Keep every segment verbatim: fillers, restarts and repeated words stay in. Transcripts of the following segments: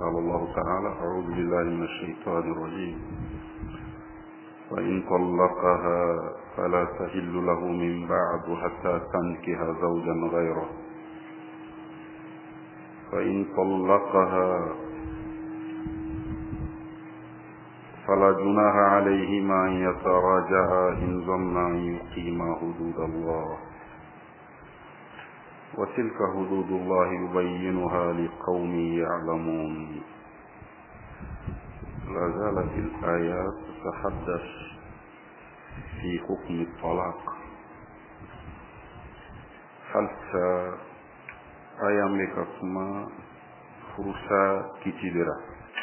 قال الله تعالى: أعوذ بالله من الشيطان الرجيم. وإن طلقها فلا تحل له من بعد حتى تنكح زوجا غيره. فإن طلقها فلا جناح عليهما أن يتراجعا إن ظنا أن يقيما حدود الله، وتلك حدود الله يبينها لقوم يعلمون. لا زالت الآيات تتحدث في حكم الطلاق. حتى أيام كما فرصة كتيرة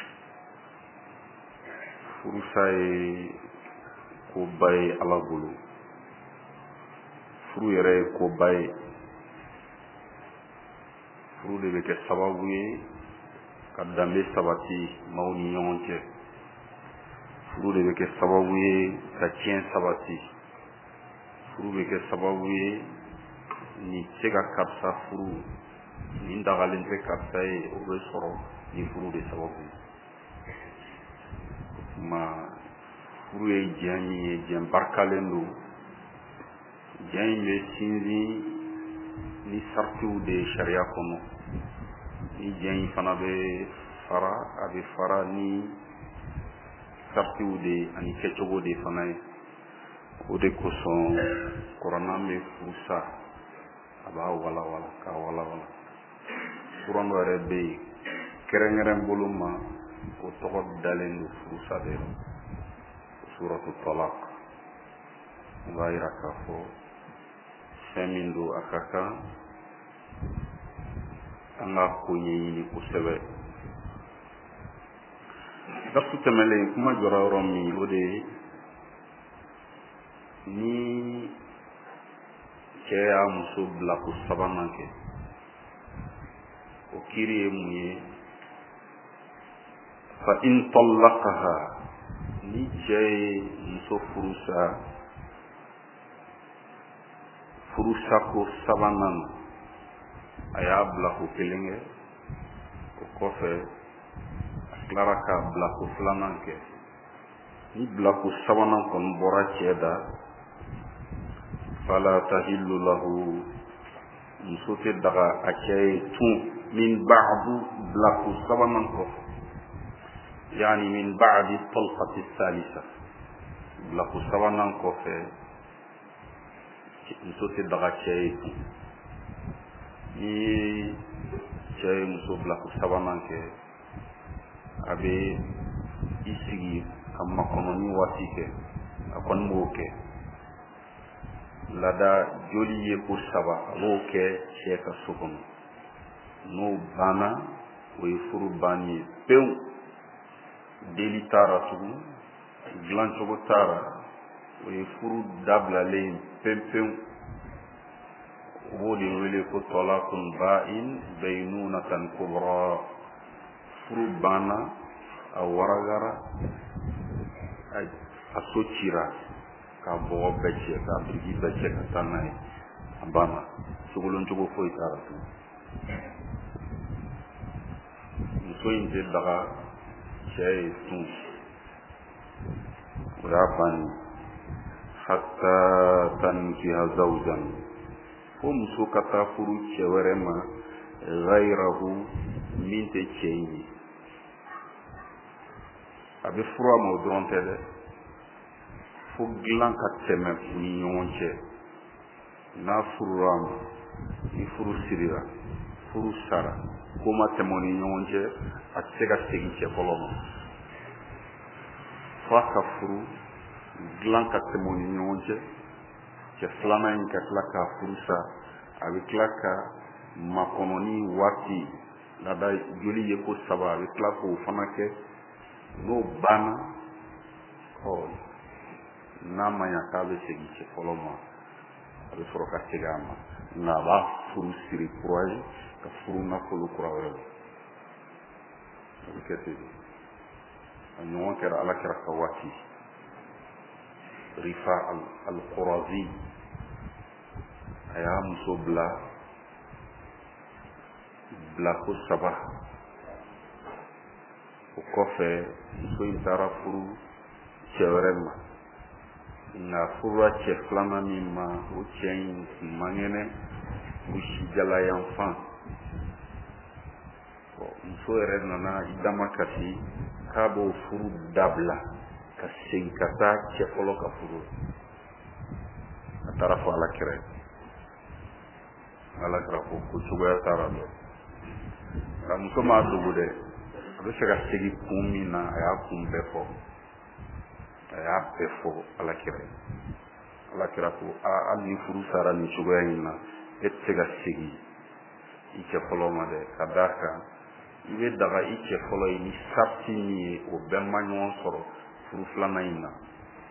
furusa ye ko ba ye Ala bolo. Furu yɛrɛ ye ko ba ye. Furu de bɛ kɛ sababu ye ka danbe sabati maaw ni ɲɔgɔn cɛ. Furu de bɛ kɛ sababu ye ka tiɲɛ sabati. Furu bɛ kɛ sababu ye ni se ka karisa furu, ni dagalen tɛ karisa ye, o bɛ sɔrɔ ni furu de sababu ye. Ma furu ye diɲɛ min ye, diɲɛ barikalen don. Diɲɛ in bɛ sinsin ni saritiw de ye sariya kɔnɔ. Ni diɲɛ in fana bɛ fara, a bɛ fara ni saritiw de ye ani kɛcogo de fana ye. O de kosɔn kuranɛ bɛ furusa, a b'a walawala k'a walawala. Kuran dɔ yɛrɛ bɛ yen kɛrɛnkɛrɛn bolo ma, o tɔgɔ dalen don furusa de la, suratu talaq. O b'a yira k'a fɔ fɛn min don a ka kan an ka ko ɲɛɲini kosɛbɛ. Darsu tɛmɛlen kuma jɔra yɔrɔ min, o de ye ni cɛ y'a muso bila ko sabanan kɛ, o kiiri ye mun ye? Fa in tallaqaha, ni cɛ ye muso furusa, furusa ko sabanan a y'a bila ko kelen kɛ, o kɔfɛ a tilara k'a bila ko filanan kɛ. Ni bila ko sabanan kɔni bɔra cɛ da, fala tahillu lahu, muso tɛ daga a cɛ ye tun min ba'du bila ko sabanan kɔfɛ. Yani min ba'di talqati salisa, bila ko sabanan kɔfɛ muso tɛ daga cɛ ye tun. Ni cɛ ye muso bila ko sabanan kɛ, a bɛ i sigi ka makɔnɔni waati kɛ, a kɔni b'o kɛ. Lada joli ye ko saba, a b'o kɛ cɛ ka so kɔnɔ. N'o banna, o ye furu banni ye pewu. Deli taara tugun, dilancogo taara, o ye furu dabilalen pewu-pewu. O b'o de wele ko talaqun ba'in baynunatan kubra. Furu banna, a waragara, a so cira, k'a bɔgɔ bɛɛ cɛ, k'a biriki bɛɛ cɛ ka taa n'a ye, a banna. Sogoloncogo foyi taara tugun. Muso in tɛ daga cɛ ye tun, o y'a banni. Hatta tankiha zawjan, fo muso ka taa furu cɛ wɛrɛ ma, ghayrahu, min tɛ cɛ in ye. A bɛ furu a ma o dɔrɔn tɛ dɛ, fo dilan ka tɛmɛ u ni ɲɔgɔn cɛ. N'a furura ma, ni furu sirira, furu sara, ko ma tɛmɛ u ni ɲɔgɔn cɛ, a tɛ se ka segin cɛ fɔlɔ ma. F'a ka furu, dilan ka tɛmɛ u ni ɲɔgɔn cɛ, cɛ filanan in ka tila k'a furu sa, a bɛ tila ka makɔnɔni waati, lada joli ye ko saba, a bɛ tila k'o fana kɛ. N'o banna, ɔ n'a ma ɲa k'a bɛ segin cɛ fɔlɔ ma, a bɛ sɔrɔ ka segin a ma. Nka a b'a furu siri kura ye, ka furu nafolo kura wɛrɛ la. A bɛ kɛ ten. A ɲɔgɔn kɛra Alakira ka waati. Rifa al-Qurazi, a y'a muso bila bila ko saba. kɔfɛ muso in taara furu cɛ wɛrɛ ma nka furula cɛ filanan min ma o cɛ in kun man kɛnɛ o sijala yan fan muso yɛrɛ nana i dama kasi k'a b'o furu dabila ka segin ka taa cɛ fɔlɔ ka furu a taara fɔ alakira ye alakira ko ko cogoya taara dɛ nka muso m'a dogo dɛ a bɛ fɛ ka segin kun min na a y'a kun bɛɛ fɔ a y'a bɛɛ fɔ alakira ye alakira ko aa hali ni furu sara nin cogoya in na e tɛ se ka segin i cɛ fɔlɔ ma dɛ ka d'a kan i bɛ daga i cɛ fɔlɔ ye ni sarti min ye o bɛɛ ma ɲɔgɔn sɔrɔ furu filanan in na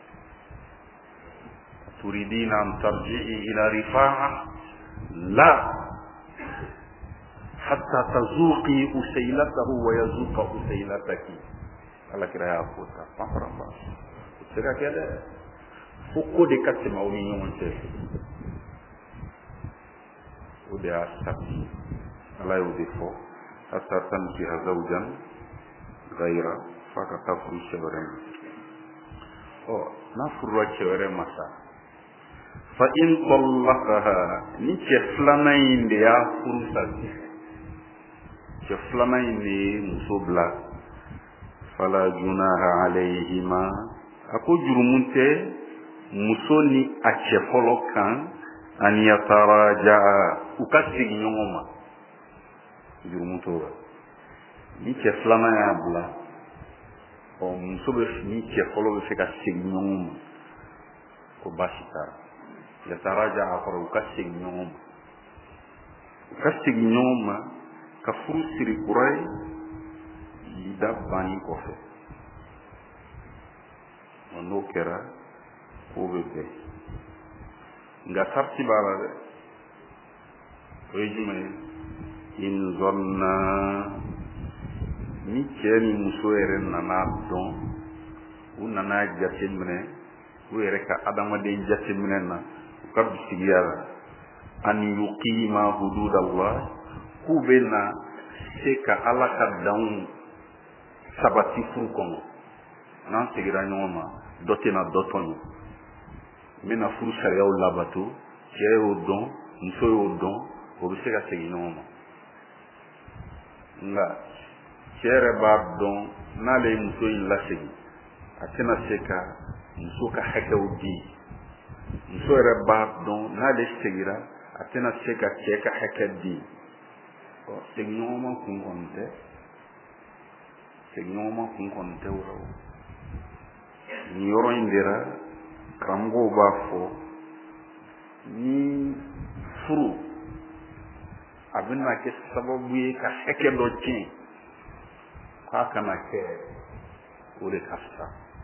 turidina an tarji'i ila rifa'a la hatta tazuqi usailatahu wa yazuqa usailataki alakira y'a fɔ ta fanfaranba o tɛ se ka kɛ dɛ fo ko de ka tɛmɛ aw ni ɲɔgɔn cɛ o de y'a sarti ala y'o de fɔ hatta tankiha zawjan ghayra f'a ka taa furu cɛ wɛrɛ ma ɔ n'a furula cɛ wɛrɛ ma sa fa in tallaqaha ni cɛ filanan in de y'a furu sa cɛ filanan in de ye muso bila fala junaha alayhima a ko jurumun tɛ muso ni a cɛ fɔlɔ kan an yataraja'a u ka segin ɲɔgɔn ma jurumun t'o la ni cɛ filanan y'a bila ɔ muso bɛ ni cɛ fɔlɔ bɛ fɛ ka segin ɲɔgɔn ma ko baasi t'a la yataraja'a kɔrɔ u ka segin ɲɔgɔn ma u ka segin ɲɔgɔn ma ka furu siri kura ye lida banni kɔfɛ ɔ n'o kɛra k'o bɛ bɛn nka sarti b'a la dɛ o ye jumɛn ye in zɔnna ni cɛ ni muso yɛrɛ nana dɔn u nana jateminɛ u yɛrɛ ka adamaden jateminɛ na u ka bisigiya la an yuqima hududallah k'u bɛ na se ka ala ka danw sabati furu kɔnɔ n'an segira ɲɔgɔn ma dɔ tɛna dɔ tɔɲɔ n bɛna furu sariyaw labato cɛ y'o dɔn muso y'o dɔn o bɛ se ka segin ɲɔgɔn ma nka cɛ yɛrɛ b'a dɔn n'ale ye muso in lasegin a tɛna se ka muso ka hakɛw di muso yɛrɛ b'a dɔn n'ale segira a tɛna se ka cɛ ka hakɛ di ɔ seginɲɔgɔnma kun kɔni tɛ seginɲɔgɔnma kun kɔni tɛ o la o nin yɔrɔ in de la karamɔgɔw b'a fɔ ni furu a bɛna kɛ sababu ye ka hakɛ dɔ tiɲɛ k'a kana kɛ o de ka fisa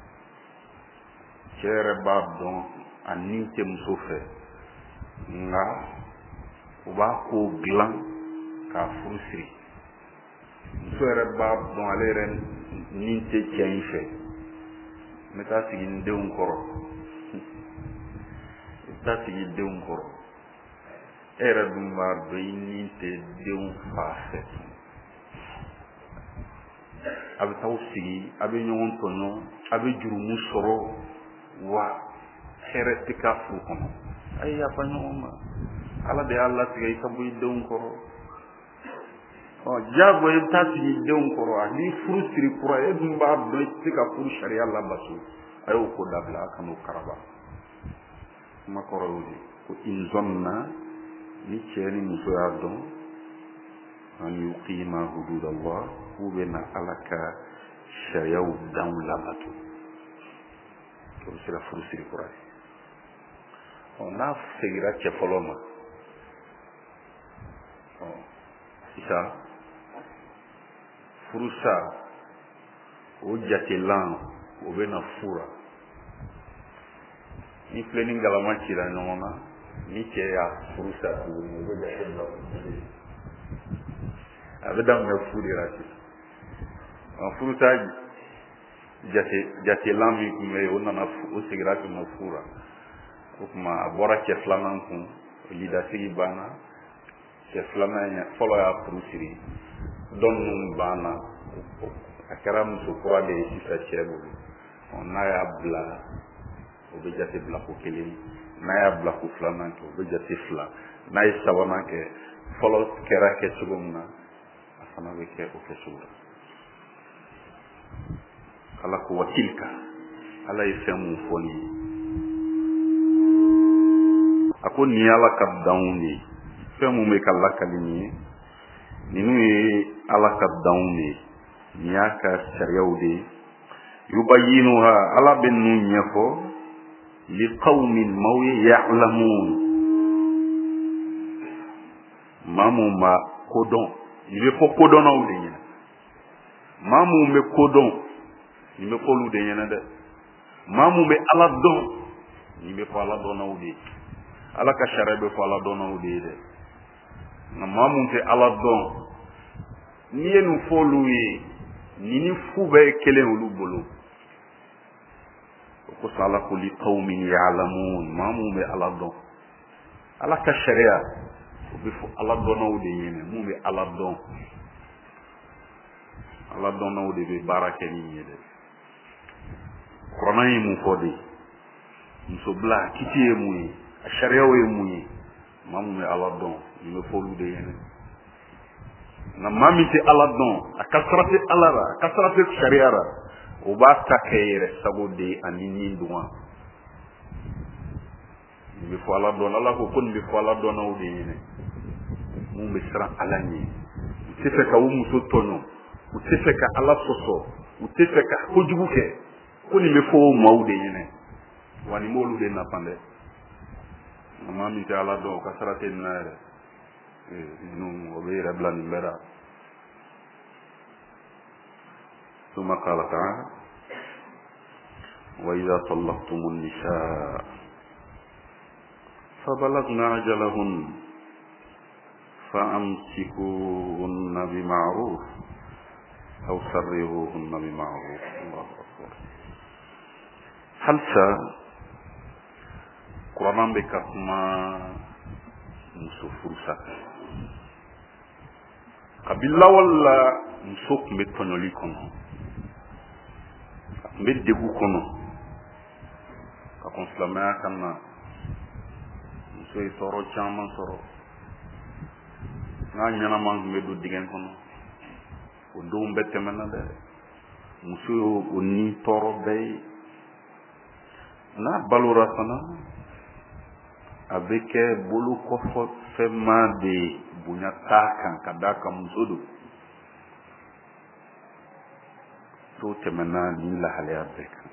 cɛ yɛrɛ b'a dɔn a nin tɛ muso fɛ nka u b'a ko dilan k'a furu siri muso yɛrɛ b'a dɔn ale yɛrɛ nin tɛ cɛ in fɛ n bɛ taa sigi n denw kɔrɔ n bɛ taa sigi denw kɔrɔ e yɛrɛ dun b'a dɔn i nin tɛ denw fa fɛ a bɛ taa sigi a bɛ ɲɔgɔn tɔɲɔ a bɛ jurumu sɔrɔ wa hɛrɛ tɛ k'a furu kɔnɔ a ye yafa ɲɔgɔn ma ala de y'a latigɛ i ka bɔ i denw kɔrɔ ɔ diyago i bɛ taa sigi i denw kɔrɔ a ni furu siri kura e dun b'a dɔn i tɛ se ka furu sariya labato a y'o ko dabila a kan'o karaba kuma kɔrɔ y'o de ko inzɔnna ni cɛ ni muso y'a dɔn an yuqima hududallah k'u bɛ na ala ka sariyaw danw labato o bɛ se ka furu siri kura ye ɔ n'a segira cɛ fɔlɔ ma ɔ sisan furusa o jatelan o bɛ na fura ni filɛ ni galama cira ɲɔgɔn na ni cɛ y'a furusa tuguni o bɛ jate bila a bɛ daminɛ fu de la sisan ɔ furusa jate jatelan min tun bɛ yen o nana o segira ka na fura o tuma a bɔra cɛ filanan kun lidasigi banna cɛ filanan fɔlɔ y'a furu siri dɔ ninnu banna a kɛra muso kura de ye sisan cɛ bolo n'a y'a bila o bɛ jate bila ko kelen n'a y'a bila ko filanan kɛ o bɛ jate fila n'a ye sabanan kɛ fɔlɔ kɛra kɛcogo min na a fana bɛ kɛ o kɛcogo la ala ko wa tilka ala ye fɛn mun fɔ nin ye a ko nin ye ala ka danw de ye fɛn mun bɛ ka lakali nin ye ninnu ye ala ka danw de ye nin y'a ka sariyaw de ye yubayyinuha ala bɛ ninnu ɲɛfɔ liqawmin maaw ye ya'lamun maa mun ma kodɔn nin bɛ fɔ kodɔnnaw de ɲɛna maa mun bɛ kodɔn nin bɛ fɔ olu de ɲɛna dɛ maa mun bɛ ala dɔn nin bɛ fɔ ala dɔnnaw de ye ala ka sariya bɛ fɔ ala dɔnnaw de ye dɛ nka maa mun tɛ ala dɔn n'i ye nin fɔ olu ye nin ni fu bɛɛ ye kelen olu bolo o kosɔn ala ko liqawmin ya'lamun maa mun bɛ ala dɔn ala ka sariya o bɛ fɔ ala dɔnnaw de ɲɛna mun bɛ ala dɔn ala dɔnnaw de bɛ baara kɛ nin ye dɛ kuranɛ ye mun fɔ de muso bila kiti ye mun ye a sariyaw ye mun ye maa mun bɛ ala dɔn nin bɛ fɔ olu de ɲɛna nka maa min tɛ ala dɔn a ka sira tɛ ala la a ka sira tɛ sariya la o b'a ta kɛ yɛrɛ sago de ye ani nin duma nin bɛ fɔ ala dɔn ala ko ko nin bɛ fɔ ala dɔnnaw de ɲɛna mun bɛ siran ala ɲɛ u tɛ fɛ ka u muso tɔɲɔ u tɛ fɛ ka ala sɔsɔ u tɛ fɛ ka kojugu kɛ ko nin bɛ fɔ o maaw de ɲɛna wa nin b'olu de nafa dɛ nka maa min tɛ ala dɔn o ka sira tɛ nin na yɛrɛ ninnu o bɛ yɛrɛ bila nin bɛɛ la ثم قال تعالى وإذا طلقتم النساء فبلغن أجلهن فأمسكوهن بمعروف أو سرحوهن بمعروف الله أكبر هل سا قرآن بكما muso furusa kabila wala muso kun bɛ tɔɲɔli kɔnɔ a kun bɛ degun kɔnɔ ka kɔn silamɛya kan na muso ye tɔɔrɔ caman sɔrɔ n'a ɲɛnama kun bɛ don dingɛ kɔnɔ o denw bɛɛ tɛmɛna dɛ muso ye o ni tɔɔrɔ bɛɛ ye n'a balora fana a bɛ kɛ bolo kɔfɛfɛnma de ye bonya t'a kan ka d'a kan muso don so tɛmɛna ni lahalaya bɛɛ kan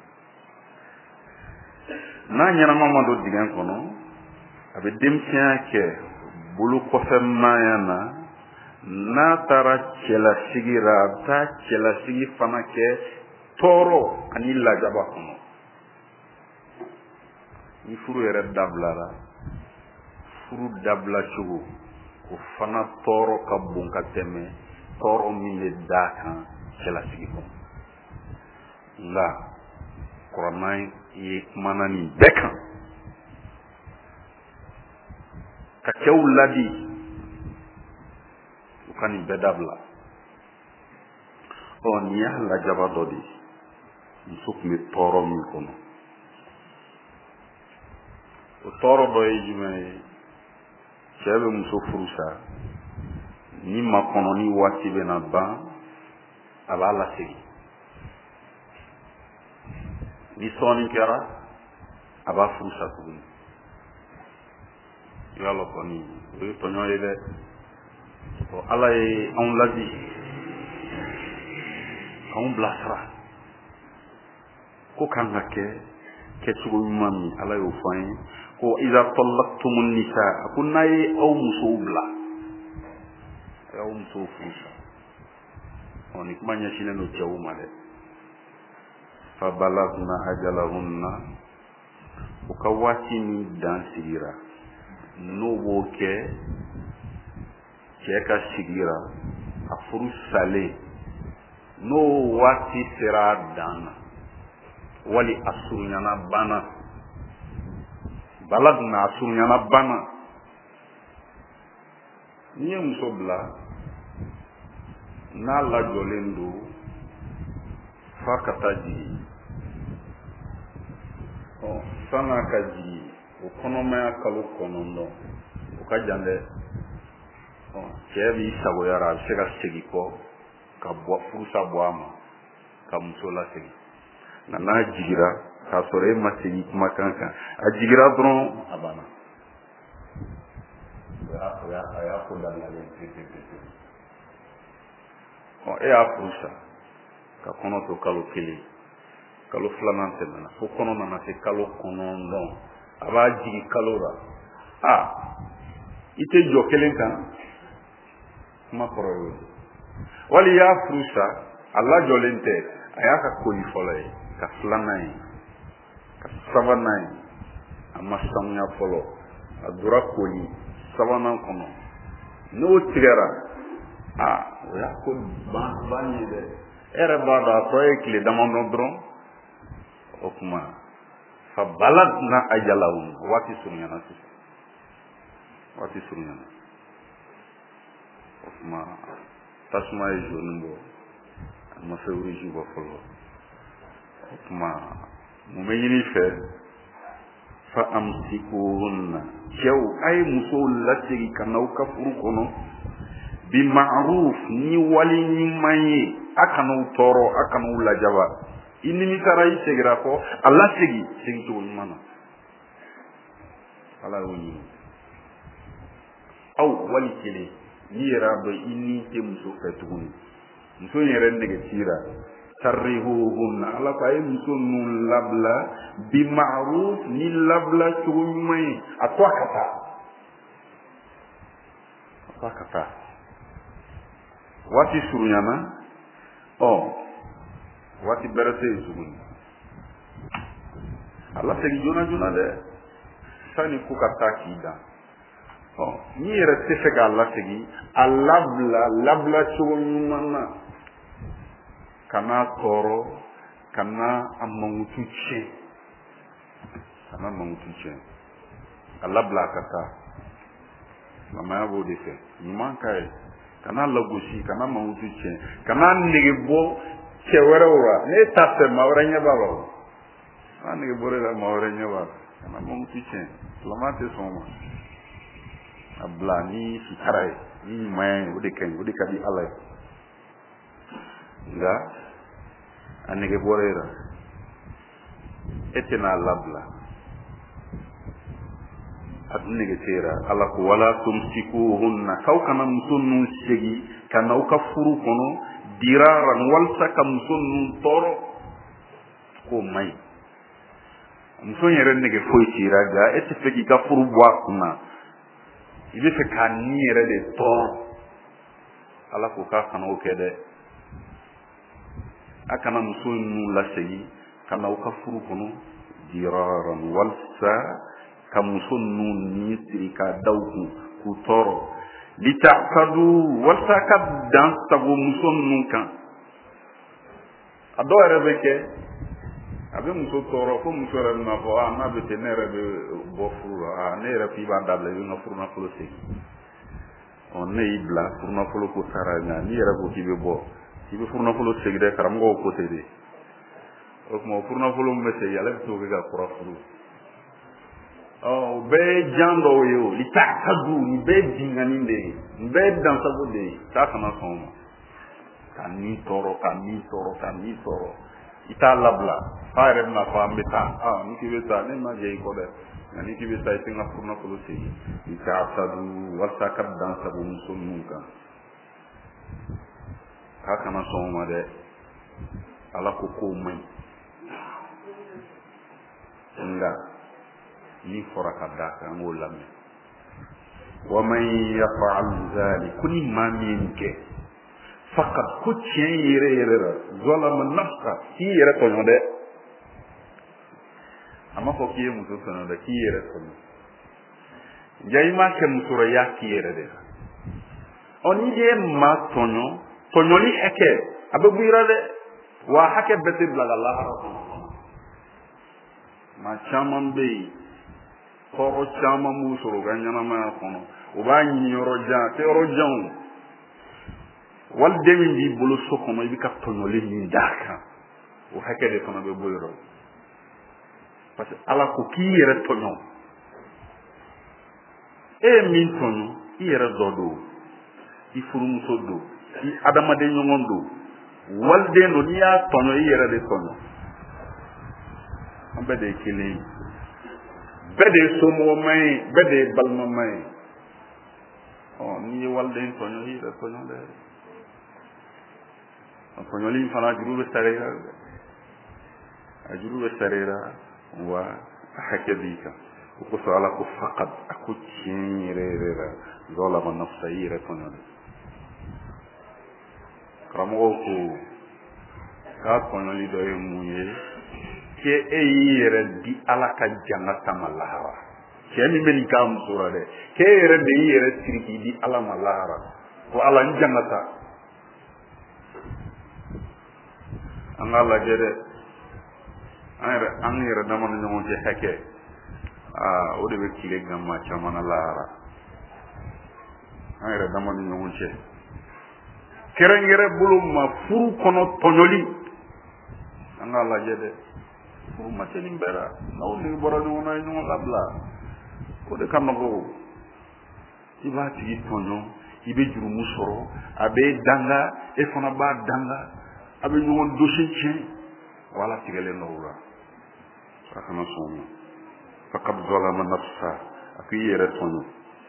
n'a ɲɛnama ma don dingɛ kɔnɔ a bɛ denmisɛnya kɛ bolo kɔfɛmaya na n'a taara cɛlasigi la a bɛ taa cɛlasigi fana kɛ tɔɔrɔ ani lajaba kɔnɔ ni furu yɛrɛ dabilara furu dabila cogo o fana tɔɔrɔ ka bon ka tɛmɛ tɔɔrɔ min bɛ d'a kan cɛlasigi kɔnɔ nka kuranɛ ye kumana nin bɛɛ kan ka cɛw ladi u ka nin bɛɛ dabila ɔ nin y'a lajaba dɔ de ye muso tun bɛ tɔɔrɔ min kɔnɔ o tɔɔrɔ dɔ ye jumɛn ye cɛ bɛ muso furusa ni makɔnɔni waati bɛna ban a b'a lasegin ni sɔɔni kɛra a b'a furusa tuguni i y'a lɔ kɔni o ye tɔɲɔ ye dɛ ɔ ala ye anw ladi k'anw bilasira ko kan ka kɛ kɛcogo ɲuman min ala y'o fɔ an ye ko iza tallaqtumun nisa a ko n'a ye aw musow bila a y'aw musow furusa ɔ ni kuma ɲɛsinnen don cɛw ma dɛ fa balagna ajalahunna o ka waati min dan sigira n'o b'o kɛ cɛ ka sigira a furu salen n'o waati sera a dan na wali a surunyana bana balagna a surunyana bana n'i ye muso bila n'a lajɔlen don fa ka taa jigi ɔ san'a ka jigi o kɔnɔmaya kalo kɔnɔntɔn o ka jan dɛ ɔ cɛ b'i sagoyara a bɛ se ka segin kɔ ka bɔ furusa bɔ a ma ka muso lasegin nka n'a jigira k'a sɔrɔ e ma segin kumakan kan a jigira dɔrɔn a banna o y'a a y'a ko dabilalen pepepepe ɔ e y'a furusa ka kɔnɔ to kalo kelen kalo filanan tɛmɛna fo kɔnɔ nana se kalo kɔnɔntɔn a b'a jigi kalo la a i tɛ jɔ kelen kan kuma kɔrɔ y'o ye wali i y'a furusa a lajɔlen tɛ a y'a ka koli fɔlɔ ye ka filanan ye ka sabanan ye a ma sanuya fɔlɔ a dora koli sabanan kɔnɔ n'o tigɛra a o y'a ko ban ban ye dɛ e yɛrɛ b'a dɔn a tɔ ye tile damadɔ dɔrɔn o kuma fa balagna ajalahun waati surunyana sisan waati surunyana o kuma tasuma ye zoni bɔ a ma fɛwuriji bɔ fɔlɔ o kuma mun bɛ ɲini fɛ fa amsikuhunna cɛw a ye musow lasegin ka n'aw ka furu kɔnɔ bi ma'ruf ni wali ɲuman ye a kana'u tɔɔrɔ a kana'u lajaba i nimitara i segira kɔ a lasegi segicogo ɲuman na ala y'o ɲini aw wali kelen n'i yɛrɛ y'a dɔn i ni tɛ muso fɛ tuguni muso in yɛrɛ nege tira sarrihuhunna ala ko a ye muso ninnu labila bi ma'ruf ni labila cogo ɲuman ye a to a ka taa a to a ka taa waati surunyana ɔ waati bɛrɛ tɛ yen tuguni a lasegin joona joona dɛ sani ko ka taa k'i dan ɔ n'i yɛrɛ tɛ fɛ k'a lasegin a labila labila cogo ɲuman na kana tɔɔrɔ kana a mankutu tiɲɛ kana mankutu tiɲɛ a labila a ka taa silamɛya b'o de fɛ ɲuman ka ye kana lagosi kana mankutu tiɲɛ kana nege bɔ cɛ wɛrɛw la ne ta fɛ maa wɛrɛ ɲɛ b'a la o n'a nege bɔra e la maa wɛrɛ ɲɛ b'a la kana mankutu tiɲɛ silamɛya tɛ sɔn o ma a bila ni sitara ye ni ɲumanya ye o de ka ɲi o de ka di ala ye nka a nege bɔra e la e tɛna labila a dun nege tɛ e la ala ko wala tumsikuhunna k'aw kana muso ninnu segin ka n'aw ka furu kɔnɔ diraran walasa ka muso ninnu tɔɔrɔ k'o man ɲi muso in yɛrɛ nege foyi t'i la nka e tɛ fɛ k'i ka furu bɔ a kunna i bɛ fɛ k'a ni yɛrɛ de tɔɔrɔ ala ko k'a kana o kɛ dɛ a kana muso ninnu lasegin ka n'aw ka furu kɔnɔ diraran walasa ka muso ninnu ni siri k'a da u kun k'u tɔɔrɔ lita'tadu walasa ka dan sago muso ninnu kan a dɔw yɛrɛ bɛ kɛ a bɛ muso tɔɔrɔ fo muso yɛrɛ bɛna fɔ a n'a bɛ ten ne yɛrɛ bɛ bɔ furu la a ne yɛrɛ k'i b'a dabila i bɛ n ka furu nafolo segin ɔ ne y'i bila furu nafolo ko sara nka n'i yɛrɛ ko k'i bɛ bɔ i bɛ furu nafolo segin dɛ karamɔgɔw ko ten de o tuma o furu nafolo min bɛ segin ale bɛ t'o kɛ ka kura furu ɔ o bɛɛ ye jan dɔw ye o lita'tadu nin bɛɛ ye binkani de ye nin bɛɛ ye dansago de ye k'a kana sɔn o ma ka nin tɔɔrɔ ka nin tɔɔrɔ ka nin tɔɔrɔ i t'a labila f'a yɛrɛ bɛna fɔ an bɛ taa aa ni k'i bɛ taa ne ma jɛ i kɔ dɛ nka ni k'i bɛ taa i tɛ n ka furu nafolo segin lita'tadu walasa ka dansago muso ninnu kan k'a kana sɔn o ma dɛ ala ko k'o man ɲi nka ni fɔra ka da kan an k'o lamɛn wa man yaf'al zalik ko ni maa min ye nin kɛ faqad ko tiɲɛ yɛrɛ yɛrɛ la zalama nafsa k'i yɛrɛ tɔɲɔ dɛ a ma fɔ k'i ye muso tɔɲɔ dɛ k'i yɛrɛ tɔɲɔ ja i m'a kɛ muso la i y'a k'i yɛrɛ de la ɔ n'i ye maa tɔɲɔ tɔɲɔli hakɛ a bɛ bɔ i la dɛ wa hakɛ bɛɛ tɛ bila ka lahara kɔnɔ maa caman bɛ yen tɔɔrɔ caman b'u sɔrɔ u ka ɲɛnamaya kɔnɔ u b'a ɲini yɔrɔ jan a tɛ yɔrɔ jan o waliden min b'i bolo so kɔnɔ i bɛ ka tɔɲɔli min d'a kan o hakɛ de fana bɛ bɔ yɔrɔ parce que ala ko k'i yɛrɛ tɔɲɔ e ye min tɔɲɔ i yɛrɛ dɔ don i furumuso don i adamaden ɲɔgɔn don waliden don n'i y'a tɔɲɔ i yɛrɛ de tɔɲɔ an bɛɛ de ye kelen ye bɛɛ de ye somɔgɔma ye bɛɛ de ye balimama ye ɔ n'i ye waliden tɔɲɔ i yɛrɛ tɔɲɔ dɛ a tɔɲɔli in fana juru bɛ sara i la a juru bɛ sara i la wa a hakɛ b'i kan o kosɔn ala ko faqad a ko tiɲɛ yɛrɛ yɛrɛ la zalama nafsa i yɛrɛ tɔɲɔ dɛ karamɔgɔw ko k'a tɔɲɔli dɔ ye mun ye k'e e y'i yɛrɛ di ala ka janga kama lahara cɛ min bɛ nin k'a muso la dɛ k'e yɛrɛ de y'i yɛrɛ siri k'i di ala ma lahara ko ala n janga ta an k'a lajɛ dɛ an yɛrɛ an yɛrɛ dama ni ɲɔgɔn cɛ hakɛ aa o de bɛ tile gan maa caman na lahara an yɛrɛ dama ni ɲɔgɔn cɛ kɛrɛnkɛrɛn bolo ma furu kɔnɔ tɔɲɔli an k'a lajɛ dɛ furu ma se nin bɛɛ la n'aw nege bɔra ɲɔgɔn na ye ɲɔgɔn labila o de ka nɔgɔ i b'a tigi tɔɲɔ i bɛ jurumu sɔrɔ a bɛ danga e fana b'a danga a bɛ ɲɔgɔn dosi tiɲɛ wa ala tigɛlen dɔw la a kana sɔn o ma faqad zalama nafsa a ko i yɛrɛ tɔɲɔ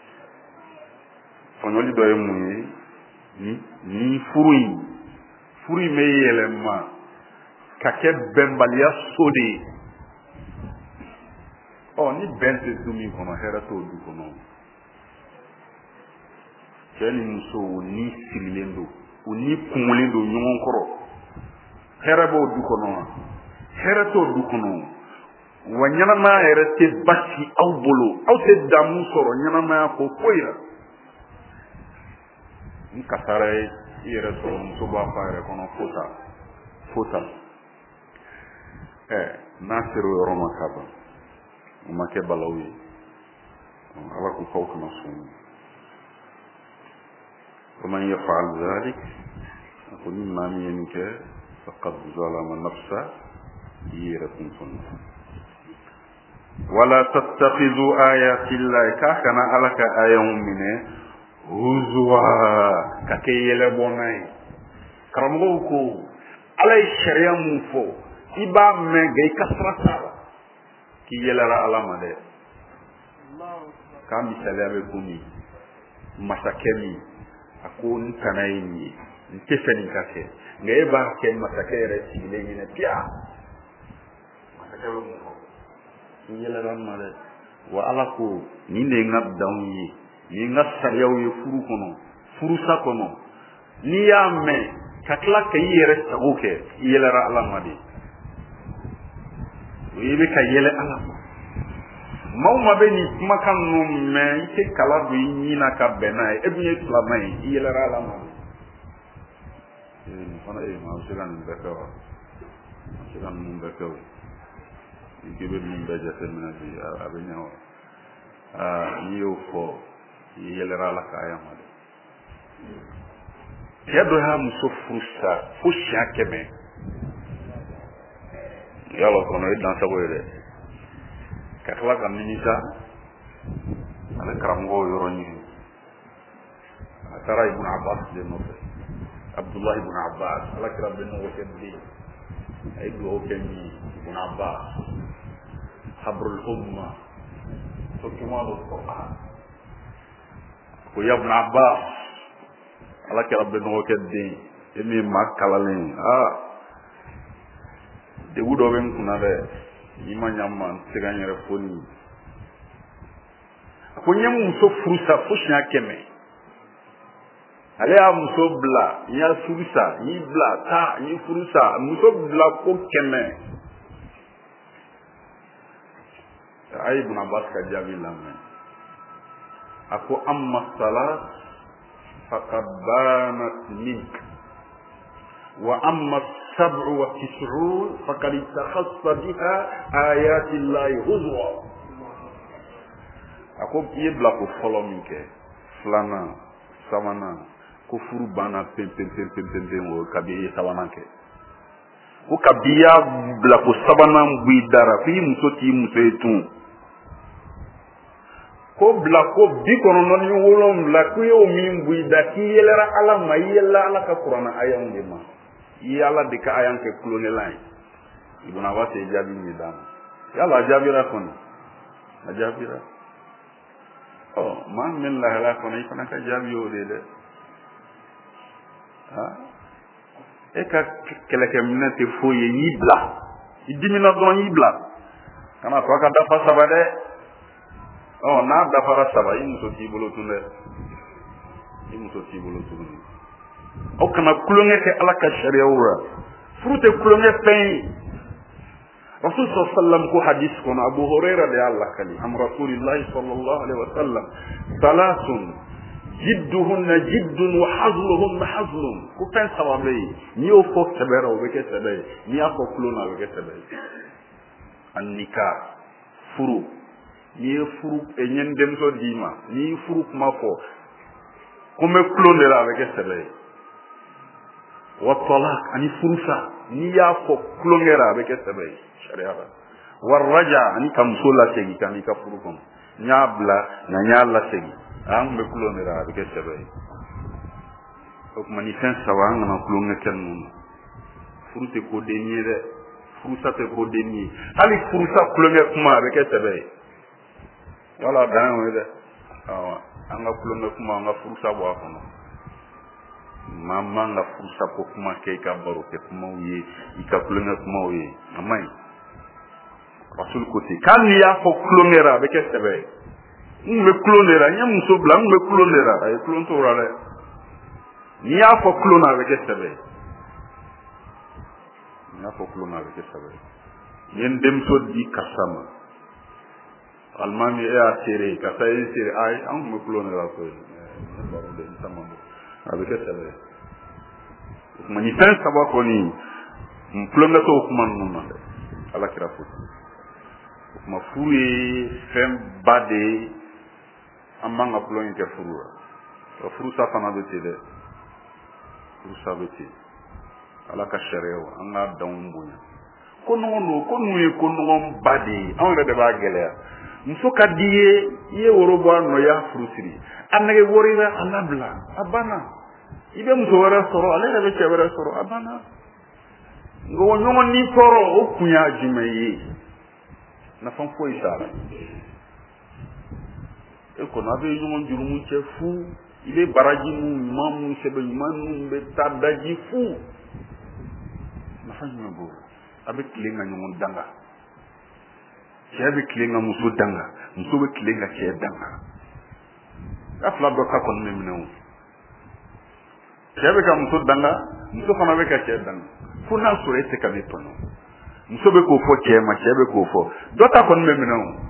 tɔɲɔli dɔ ye mun ye ni ni furu in furu in bɛ yɛlɛma ka kɛ bɛnbaliya so de ye ɔ ni bɛn tɛ du min kɔnɔ hɛrɛ t'o du kɔnɔ cɛ ni muso u ni sirilen don u ni kungolen don ɲɔgɔn kɔrɔ hɛrɛ b'o du kɔnɔ wa hɛrɛ t'o du kɔnɔ wa ɲɛnamaya yɛrɛ tɛ basi aw bolo aw tɛ damu sɔrɔ ɲɛnamaya ko foyi la ni kasara ye i yɛrɛ sɔrɔ muso b'a fɔ a yɛrɛ kɔnɔ fota fota ɛ n'a sera o yɔrɔ ma ka ban o ma kɛ balawu ye ala k'u k'aw kana sɔn ومن يفعل ذلك أقول ما منك فقد ظلم نفسه يركم صنع ولا تتخذوا آيات الله كأنا علىك آية منه هزوا ككي يلبوناي كرموكو على الشريعة مفو إبا من جاي كسرة كي يلرا على مدى كم سلام بكمي مسكني ako n kana ye nin ye n tɛ fɛ nin ka kɛ nka e b'a kɛ masakɛ yɛrɛ sigilen ɲɛna piya masakɛ bɛ mun fɔ n yɛlɛla ma dɛ wa ala ko nin de ye n ka danw ye nin ye n ka sariyaw ye furu kɔnɔ furusa kɔnɔ n'i y'a mɛn ka tila ka i yɛrɛ sago kɛ i yɛlɛra ala ma de o ye i bɛ ka yɛlɛ ala ma maaw ma bɛ nin kumakan ninnu mɛn i tɛ kala don i ɲin na ka bɛn n'a ye e dun ye silamɛ ye i yɛlɛra ala ma nin fana ee maa bɛ se ka nin bɛɛ kɛ wa a bɛ se ka ninnu bɛɛ kɛ o i k'i bɛ ninnu bɛɛ jateminɛ bi a bɛ ɲɛ wa aa n'i y'o fɔ i yɛlɛra ala ka aya ma dɛ cɛ dɔ y'a muso furu sa fo siɲɛ kɛmɛ yala o kɔnɔ e dansago ye dɛ ka tila ka nimisa a bɛ karamɔgɔw yɔrɔ ɲini a taara ibn abbas de nɔfɛ abdullahi ibn abbas ala kira bɛ nɔgɔ kɛ den a ye dugawu kɛ min ibn abbas habrul umma turjuman al-Qur'an ko ya ibn abbas ala kira bɛ nɔgɔ kɛ den e min maa kalalen aa degun dɔ bɛ n kunna dɛ n'i ma ɲa ma n tɛ se ka n yɛrɛ fo nin a ko n ye muso furu sa fo siɲɛ kɛmɛ ale y'a muso bila n y'a furu sa n y'i bila taa n y'i furu sa muso bila ko kɛmɛ a ye ibn abbas ka jaabi lamɛn a ko amma salat faqad banat mink wa amma السبع وتسعون فقد اتخذت بها آيات الله هزوا ako i ye bila ko fɔlɔ min kɛ filanan sabanan ko furu banna pen pen pen pen pen pen o kabi i ye sabanan kɛ ko kabiya bila ko sabanan buidara fi muso ti muso etun ko bila ko bi kono ni wolom la ku yo min buida ki yelera ala ma yella ala ka qur'ana ayan de ma yalla de ka ayan ke klone lai ibuna wate jabi ni dam yalla jabira kono ajabira oh man min la hala kono ifana ka jabi yo de de ha e ka keleke minete foye yibla idimina don yibla kana to ka dafa sabade oh na dafa saba yi muso ti bolo tunde yi muso ti bolo tunde o kana kulonge ke ala ka sharia wura frute kulonge pen rasul sallallahu ko hadith kono abu hurairah de allah kali am rasulillah sallallahu alaihi wasallam salasun jidduhunna jiddun wa hazluhunna hazlun ku pen sababe ni o fo sebera o beke sebe ni afo kulona beke sebe an nikah furu ni furu e nyen dem so dima ni furu kuma fo comme kulone la beke sebe wa talaq ani furusa ni ya fo kulongera beke sebe sharia war raja ani kam sola segi kan ka furu kom nyabla na nyalla segi ang be kulonera be kesebe ok manifest sawang na kulonga ken mun fruite ko denier de frusa te ko denier ali frusa kulonga kuma be kesebe wala dan wede awa anga kulonga kuma anga frusa bo akono mama nga frusa ko kuma ke ka baro ke kuma wiye ika kulonga kuma wiye amai rasul ko ti kan ya ko kulongera be kesebe ngbe klonera nya muso bla ngbe klonera ay klon to rale ni ya fo klona avec sebe ni ya fo klona avec sebe yen dem so di kasama almami e atire ka say sire ay an ngbe klonera ko ne baro de sama avec sebe mani tan sabo ko ni mplonga to kuma numa ala kira futi kuma fuye fem bade amanga plonge ke furura o furu sa fana beti de furu sa beti ala ka shareo anga dawmbunya ko no no ko nuye ko no bade on de ba gelea muso kadiye ye woro bo no ya furu siri anage worira alabla abana ibe muso wara soro ale be chebere soro abana ngo nyongo ni toro o kunya jimeye na fam fo isara eko na be nyongo jurumu chefu ile baraji mu mamu sebe manu be tadaji fu na fam nyongo abe kilenga nyongo danga chebe kilenga muso danga muso be kilenga che danga afla do ka kon memnu chebe ka muso danga muso fana be ka che danga fu na so ete ka be tono muso be ko fo chema chebe ko fo do ta kon memnu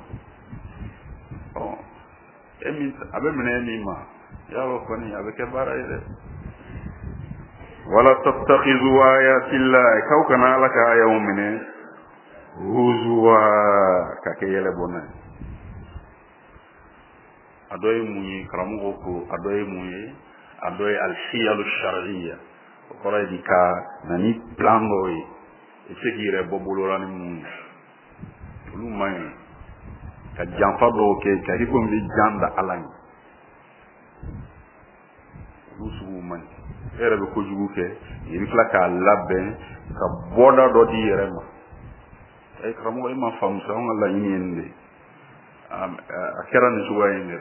emi abe mena ni ma ya wa koni abe ke bara ide wala tattakhizu ayati llahi kawkana alaka yawmine huzwa kake yele bona adoy muyi karamu ko adoy muyi adoy al hiyal shar'iyya ko radi ka nani plangoy e segire bobolorani mu lu may ka janfa do ke ka riko mi janda alani lusu man era be ko jugu ke yiri flaka labbe ka boda do di rema ay kramo ay ma fam sa on Allah yinde am akera ni suwa yinde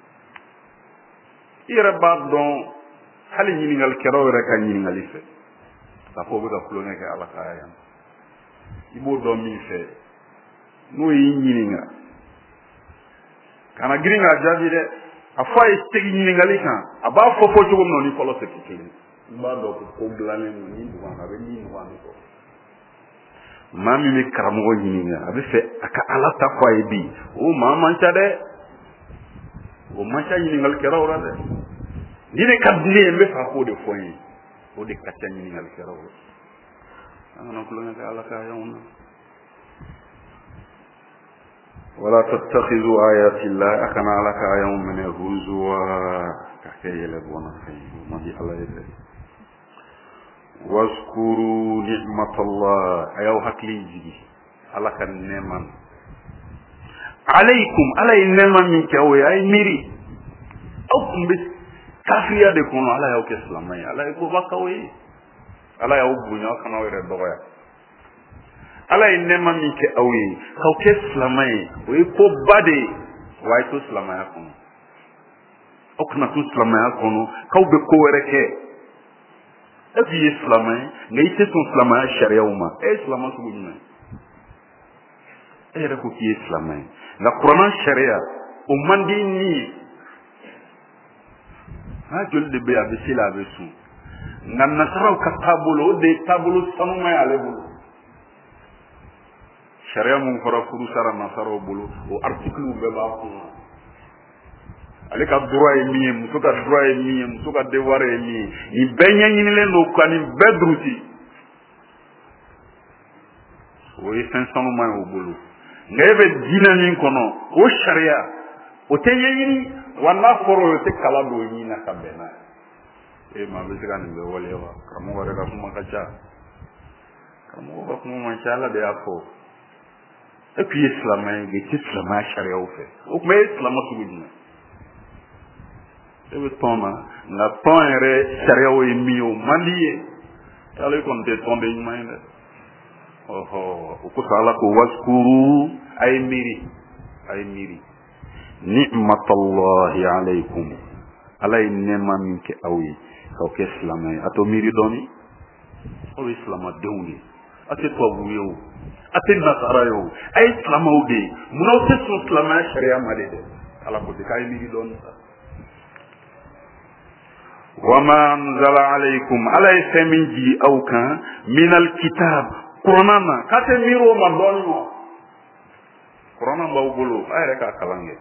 ira ba don hali ni ngal kero re ka ni ngal ife la ko be ka kulone ke ala kaya ibo do mi fe no yi ni nga kana giringa jabi de afa e tegi ni ngali kan aba fo fo to no ni folo se kikini ba do ko ko blane no ni do ma be ni no ani ko mami mi karamo ni nga abe fe aka alata kwa ebi o mama nchade o mancha ni ngal kero ora de ni ne kadne mbe fa ko de foyin o de kacha ni ngal kero ana ko lo nga ala ka yawna ولا تتخذوا آيات الله أكنا لك يوم من هزوا ككي يلبون فيه وما دي الله يدري waskuru ni'matallah ayaw hakli jigi ala kan neman alaykum alay neman min kaw ay miri aw kumbe kafiya de kono ala yaw ke islamay ala ko bakawe ala yaw bunya kana were doya ala neman min ke awi kaw ke islamay we ko bade way to islamay kono okna to islamay kono kaw be ko were ke ebi islamay ngay te ton islamay sharia uma e islamay ko bunya e reko ki islamay la qur'an sharia o mandi ni ha jol de be abi sila be su nan nasaraw ka tabulo de tabulo sanu may ale bulu sharia mun fara furu sara nasaraw bulu o article be ba ko ale ka droit mi muso ka droit mi muso ka devoir mi ni benya ni len do kan bedruti o yi fin sanu may o bulu ngebe dina min kono o sharia o teyini wana foro te kala do ni na kabena e ma be tiga ni be wole wa kamo wore ka kuma kacha kamo ko kuma mashallah de afo e puis islamay ge islamay sharia o fe o me islam su gudina e be toma na tonere sharia o mi o mandiye ala kon de tombe ni mayne oho ko sala ko waskuru ay miri ay miri ni'matallahi alaykum alay nema minke awi ko ke islamay ato miri doni o islam dewni ate to buyo ate nasara yo ay islam o de muno te islam sharia malede ala ko de kay miri doni wama anzala alaykum alay seminji awkan min alkitab qur'ana kate miro ma donno qur'ana baw bulu ay rek akalange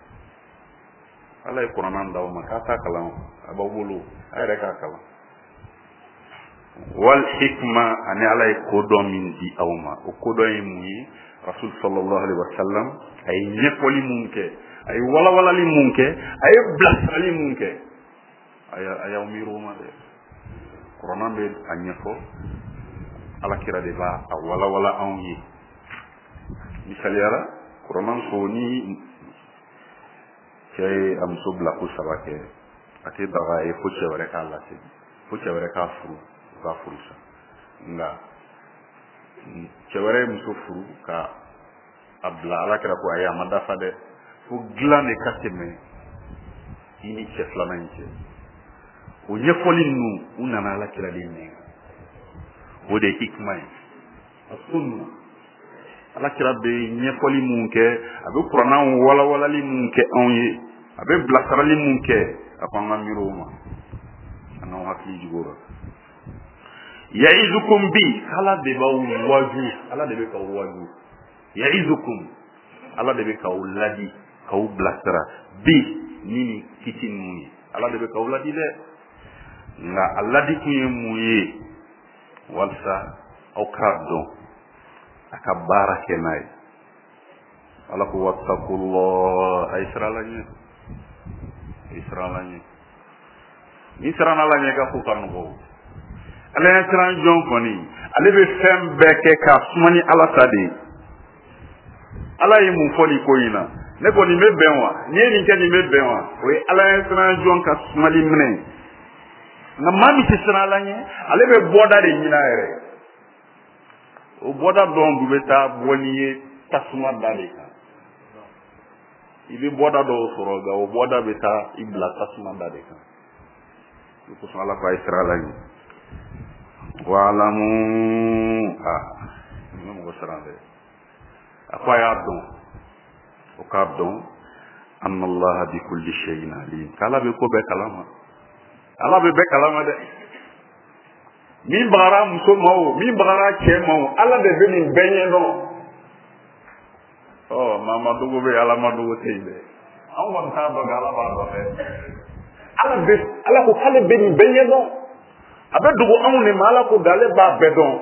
alay qur'ana ndaw ma kata kalan baw bulu ay rek akala wal hikma ani alay kodo min di awma o kodo yimi rasul sallallahu alaihi wasallam ay nyepoli munke ay wala wala li munke ay blasali munke ay ay miro ma de qur'ana be anyefo ala kira de ba wala wala anyi misaliara qur'an ko ni cey am subla ko sabake ate baga e ko cewre ka Allah se ko cewre ka furu ka furu sa nga cewre muso furu ka abla ala kira ko aya madafa de fo glane kateme ini che flamanche o nyefoli nu unana ala kira de ne o de hikmay sunna ala kira be nyefoli munke abe qur'an wala wala li munke onye abe blasarali munke apanga miroma ana hakli jigora ya'izukum bi ala de ba waju ala de be ka waju ya'izukum ala de be ka uladi ka blasara bi nini kitin muyi ala de be ka uladi de nga aladi kuye muyi walsa au kaddo akabara kenai ala ko wattaqullah isralanye isralanye isralanye ga ko kan go ala isran jon koni ale be fem beke ka sumani ala sadi ala yi mu foli ko yina ne ko ni me benwa ni ni ke ni me benwa o ala isran jon ka sumali mne na mami isralanye ale be boda de yina ere o boda don du beta boniye tasuma dale ka ibi boda do soroga o boda beta ibla tasuma dale ka ko so ala fa isralanye wa alamu ah no mo sarande akwa ya don o ka don anna allah bi kulli shay'in alim kala be ko be kalama ala be be kalama de min bagara muso mawo min bagara cɛ mawo ala de be nin bɛɛ ɲɛ dɔn ɔ mama dogo bɛ ala ma dogo tɛ yen dɛ an kɔni t'a dɔn ala b'a dɔn dɛ ala be ala ko k'ale bɛ nin bɛɛ ɲɛ dɔn a bɛ dogo anw de ma ala ko ale b'a bɛɛ dɔn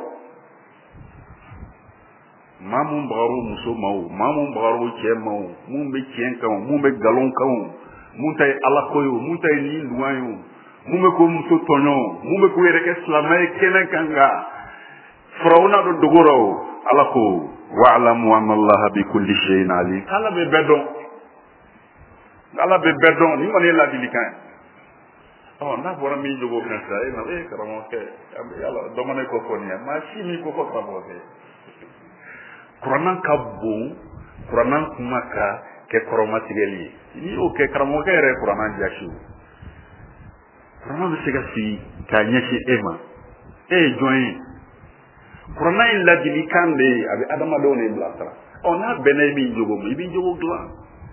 maa mun bagara muso mawo maa mun bagara cɛ mawo mun bɛ tiɲɛ kan mun bɛ nkalon kan mun ta ye ala ko ye mun ta ye nin dugan ye mun bɛ ko muso tɔɲɔ mun bɛ ko yɛrɛ kɛ silamɛ ye kɛnɛ kan nka firawuna dɔ dogora o ala ko wa'lamu anna allaha bikulli shay'in alim ala bɛ bɛɛ dɔn ala bɛ bɛɛ dɔn ni kɔni ye ladilikan ye ɔ n'a fɔra min jogo kan sa e na e karamɔgɔkɛ yala dɔ mana ko fɔ nin ye maa si min ko fɔ karamɔgɔkɛ kuranna ka bon kuranna kuma ka kɛ kɔrɔmatigɛli ye n'i y'o kɛ karamɔgɔkɛ yɛrɛ ye kuranna jasi o kuranna bɛ se ka sigi k'a ɲɛsin e ma e ye jɔn ye kuranna ye ladilikan de ye a bɛ adamadenw de bilasira ɔ n'a bɛnna i b'i jogo ma i b'i jogo dilan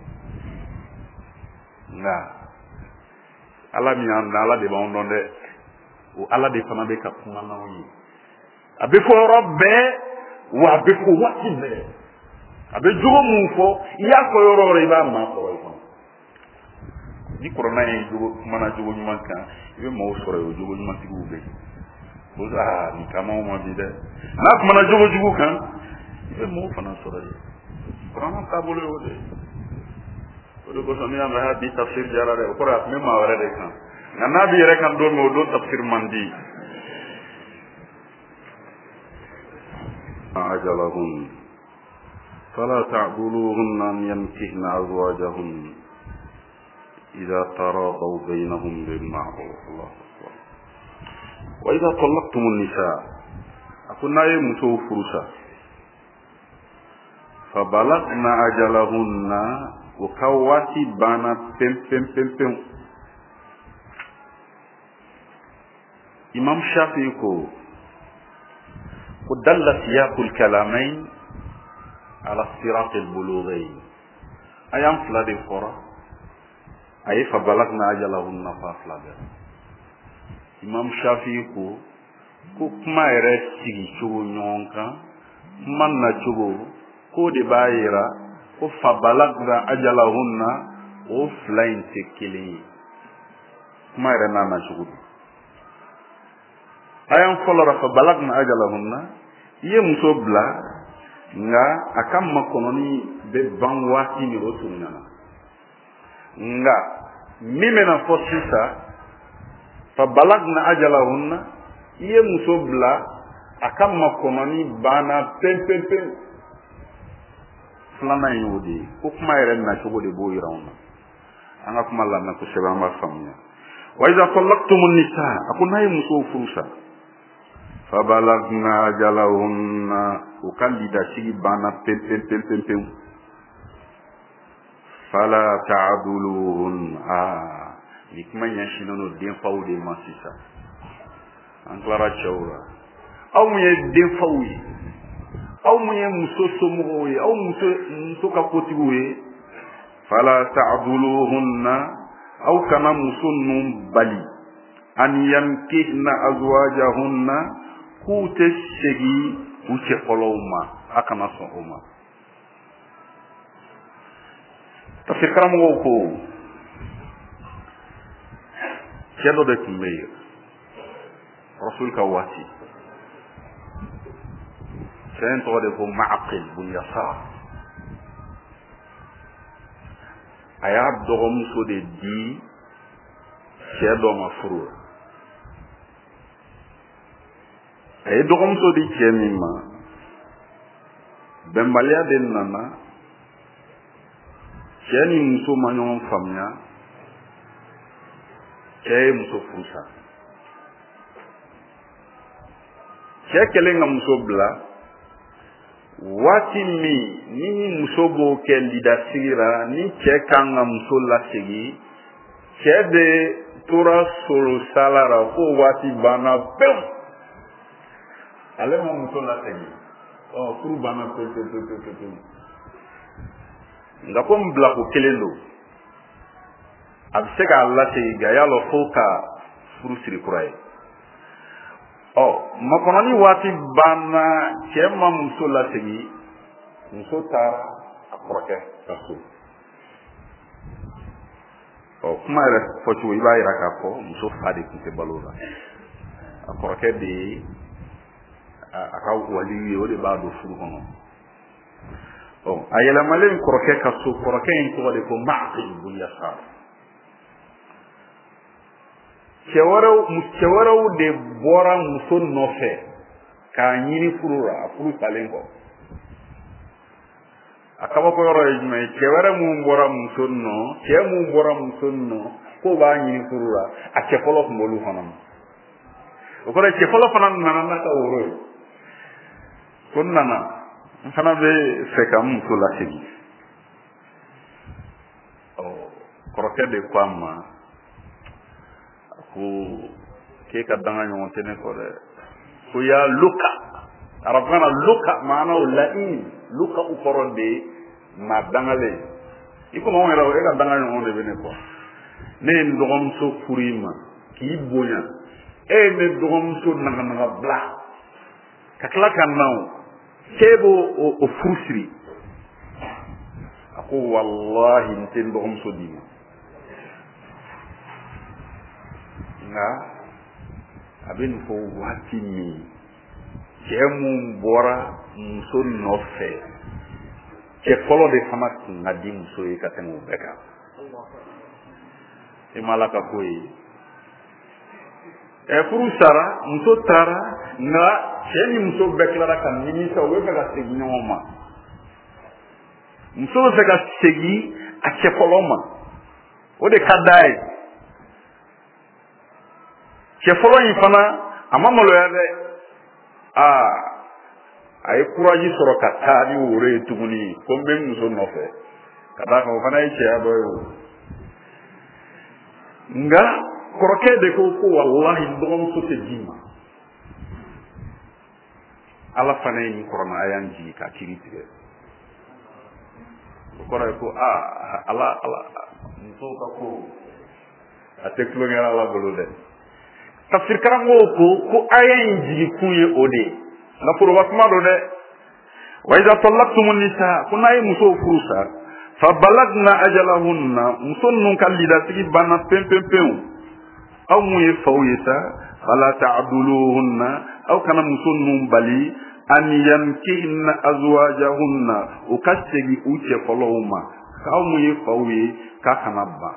nka ala min y'an da ala de b'anw dɔn dɛ o ala de fana bɛ ka kuma n'anw ye a bɛ fɔ yɔrɔ bɛɛ wa a bɛ fɔ waati bɛɛ a bɛ jogo mun fɔ i y'a fɔ yɔrɔ o yɔrɔ i b'a maa sɔrɔ i kɔnɔ ni kuranna ye jogo kumana jogo ɲuman kan i bɛ maaw sɔrɔ yen o jogo ɲumantigiw bɛ yen ko aa nin kamaw ma di dɛ n'a kumana jogo jugu kan i bɛ maaw fana sɔrɔ yen kuranna taabolo y'o de ye o de kosɔn n'i y'a mɛn bi tafsir jara dɛ o kɔrɔ a tun bɛ maa wɛrɛ de kan nka n'a b'i yɛrɛ kan don min o don tafsir man di ajalahun fala ta'duluhunna an yankihna azwajahun idha taradaw bainahum bil ma'ruf Allahu akbar wa idha talaqtumun nisa akunna ye musow furusa fa balagna ajalahunna o ka waati banna pem pem pem pem imam shafi'i ko ko dalla siyaqul kalamain ala sirat al bulughain ayam fila de fora ay fa balagna ajalahunna fa flaga imam shafi'i ko ko kuma yɛrɛ sigi cogo ɲɔgɔn kan kuma na cogo ko de b'a yira ko fa balagna ajalahunna o fila in tɛ kelen ye kuma yɛrɛ n'a na cogo di ayan fɔlɔ la fa balagna ajalahunna i ye muso bila nka a ka makɔnɔni bɛ ban waati min o tun ɲana nka min bɛna fɔ sisan fa balagna ajalahunna i ye muso bila a ka makɔnɔni banna pewu pewu pewu filanan ye o de ye ko kuma yɛrɛ nacogo de b'o yira anw na an ka kuma lamɛn kosɛbɛ an b'a faamuya wa iza talaqtumun nisa a ko n'a ye musow furu sa fa balagna ajalahunna o ka lidasigi banna pewu pewu pewu pewu pewu fala ta'duluhun aa ni kuma ɲɛsinnen don denfaw de ma sisan an tilara cɛw la aw mun ye denfaw ye aw mun ye muso somɔgɔw ye aw muso muso ka kotigiw ye fala ta'duluhunna aw kana muso ninnu bali an yankihna azwajahunna k'u tɛ segi u cɛ fɔlɔw ma a kana sɔn o ma tafsir karamɔgɔw ko cɛ dɔ de tun bɛ yen rasul ka waati cɛ in tɔgɔ de ko Ma'qil bun Yasar a y'a dɔgɔmuso de di cɛ dɔ ma furu la a ye dɔgɔmuso di cɛ min ma bɛnbaliya de nana cɛ ni muso ma ɲɔgɔn faamuya cɛ ye muso furusa cɛ kɛlen ka muso bila waati min ni muso b'o kɛ lidasigi la ni cɛ kan ka muso lasegi cɛ de tora solo sala la fo waati banna pewu ale ma muso lasegi ɔ furu banna pewu pewu pewu pewu pewu nka ko n bila ko kelen don a bɛ se k'a lasegi nka y'a lɔ fo ka furu siri kura ye ɔ makɔnɔni waati banna cɛ ma muso lasegi muso taara a kɔrɔkɛ ka so ɔ kuma yɛrɛ fɔcogo i b'a yira k'a fɔ muso fa de tun tɛ balo la a kɔrɔkɛ de ye a ka waliyu ye o de b'a don furu kɔnɔ ɔ a yɛlɛmalen kɔrɔkɛ ka so kɔrɔkɛ in tɔgɔ de ko Ma'qil bun Yasar cɛ wɛrɛw cɛ wɛrɛw de bɔra muso nɔfɛ k'a ɲini furu la a furu salen kɔ a kabako yɔrɔ ye jumɛn ye cɛ wɛrɛ mun bɔra muso nɔ cɛ mun bɔra muso nɔ k'o b'a ɲini furu la a cɛ fɔlɔ tun b'olu fana ma o kɔrɔ cɛ fɔlɔ fana nana n'a ka woro ye ko n nana n fana bɛ fɛ ka n muso lasegin ɔ kɔrɔkɛ de ko a ma ko k'e ka danga ɲɔgɔn tɛ ne kɔ dɛ ko ya luka arabukan na luka maanaam laɲini luka u kɔrɔ de maa dangalen i komi anw yɛrɛ e ka danga ɲɔgɔn de bɛ ne kɔ ne ye n dɔgɔmuso furu i ma k'i bonya e ye ne dɔgɔmuso naganaga bila ka tila ka na o k'e b'o o furu siri a ko walahi n tɛ n dɔgɔmuso d'i ma nka a bɛ nin fɔ waati min cɛ mun bɔra muso nɔfɛ cɛ fɔlɔ de fana tun ka di muso ye ka tɛmɛ o bɛɛ kan e ma ala ka ko ye ɛ furu sara muso taara nka cɛ ni muso bɛɛ tilara ka nimisa u bɛ fɛ ka segin ɲɔgɔn ma muso bɛ fɛ ka segin a cɛ fɔlɔ ma o de ka d'a ye cɛ fɔlɔ in fana a ma maloya dɛ aa a ye kuraji sɔrɔ ka taa ni woro ye tuguni ko n bɛ n muso nɔfɛ ka d'a kan o fana ye cɛya dɔ ye o nka kɔrɔkɛ de ko ko walahi n dɔgɔmuso tɛ d'i ma ala fana ye nin kɔrɔma a y'an jigi ka kiri tigɛ o kɔrɔ ye ko aa ala ala musow ka ko a tɛ tulonkɛ ala bolo dɛ tafsir karamɔgɔw ko ko aya in jigi kun ye o de ye nka foroba kuma don dɛ wa iza tallaqtumu nisa ko n'a ye musow furu sa fa balagna ajalahunna muso ninnu ka lidasigi banna pewu pewu pewu aw mun ye faw ye sa fala ta'duluhunna aw kana muso ninnu bali an yankihna azwajahunna u ka segin u cɛ fɔlɔw ma k'aw mun ye faw ye k'a kana ban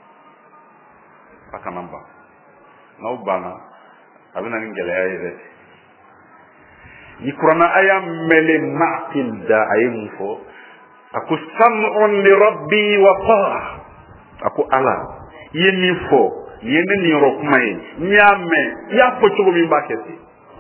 a kana ban n'aw banna a bɛ na ni gɛlɛya ye dɛ ni kuranna a y'a mɛnle Ma'qil da a ye mun fɔ a ko sam'un li rabbi wa ta'a a ko ala i ye min fɔ nin ye ne niyɔrɔ kuma ye n y'a mɛn i y'a fɔ cogo min b'a kɛ ten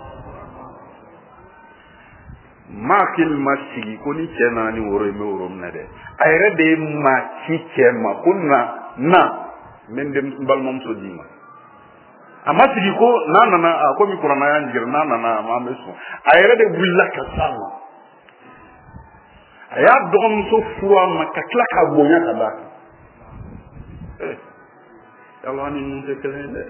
Ma'qil ma sigi ko ni cɛ nana ni woro ye n bɛ woro minɛ dɛ a yɛrɛ de ye maa ci cɛ ma ko na na n bɛ n balimamuso d'i ma a ma sigi ko n'a nana a ko min kuranna y'an jira n'a nana a ma an bɛ sɔn a yɛrɛ de wulila ka s'a ma a y'a dɔgɔmuso furu a ma ka tila k'a bonya ka d'a kan ee yala ni ninnu tɛ kelen ye dɛ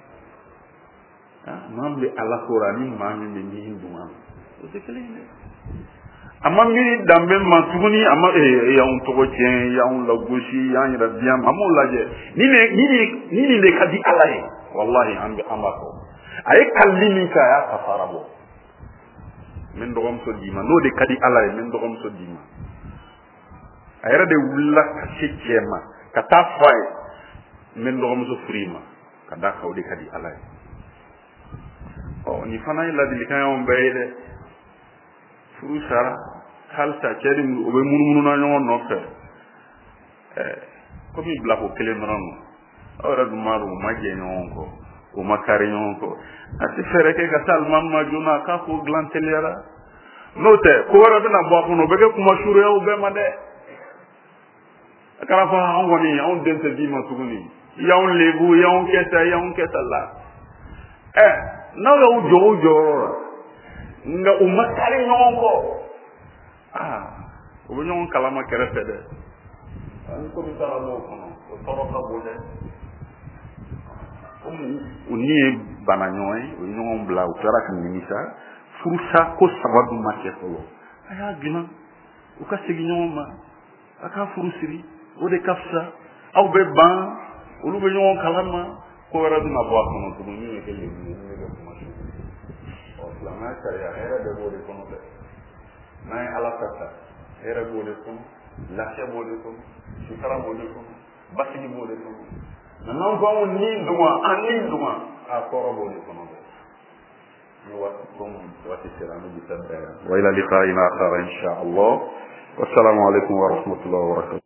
maa min bɛ ala ko la ni maa min bɛ ɲin dun a o tɛ kelen ye dɛ a ma miiri danbe ma tuguni a ma ee y'anw tɔgɔ tiɲɛ y'anw lagosi y'an yɛrɛ biyan a m'o lajɛ ni nin ni nin de ka di ala ye wallahi an bɛ an b'a fɔ a ye kalili min kɛ a y'a kafara bɔ n bɛ n dɔgɔmuso d'i ma n'o de ka di ala ye n bɛ n dɔgɔmuso d'i ma a yɛrɛ de wulila ka se cɛ ma ka taa fɔ a ye n bɛ n dɔgɔmuso furu i ma ka d'a kan o de ka di ala ye ɔ nin fana ye ladilikan y'anw bɛɛ ye dɛ furu sara halisa cɛ ni o bɛ munumunu na ɲɔgɔn nɔfɛ ɛɛ komi bila ko kelen dɔrɔn ma aw yɛrɛ dun b'a dɔn u ma jɛ ɲɔgɔn kɔ u ma kari ɲɔgɔn kɔ a tɛ fɛɛrɛ kɛ ka se alimami ma joona k'a ko dilan teliyara n'o tɛ ko wɛrɛ bɛna bɔ a kɔnɔ o bɛ kɛ kuma suruyaw bɛɛ ma dɛ a kana fɔ anw kɔni anw den tɛ d'i ma tuguni y'anw lebu y'anw kɛ tan y'anw kɛ tan la ɛ n'aw y'aw jɔ o jɔyɔrɔ la nka u ma kari ɲɔgɔn kɔ aa u bɛ ɲɔgɔn kalama kɛrɛfɛ dɛ ani komi taara b'o kɔnɔ o tɔɔrɔ ka bon dɛ komi u ni ye bana ɲɔgɔn ye u ye ɲɔgɔn bila u tilara ka nimisa furusa ko saba dun ma kɛ fɔlɔ a y'a dilan u ka segin ɲɔgɔn ma a k'a furu siri o de ka fisa aw bɛ ban olu bɛ ɲɔgɔn kalama ko wɛrɛ bɛna bɔ a kɔnɔ tuguni min bɛ kɛ lebu ye min bɛ kɛ kuma su ɔ silamɛya sariya hɛrɛ bɛɛ b'o de kɔnɔ dɛ n'an ye ala ta ta hɛrɛ b'o de kɔnɔ lafiya b'o de kɔnɔ sutura b'o de kɔnɔ basigi b'o de kɔnɔ nan ko mun ni duma an ni duma a ko robo ni kono ni wa kom wa tisira mi tabba wa ila liqa'ina akhar insha Allah wassalamu alaikum wa rahmatullahi wa barakatuh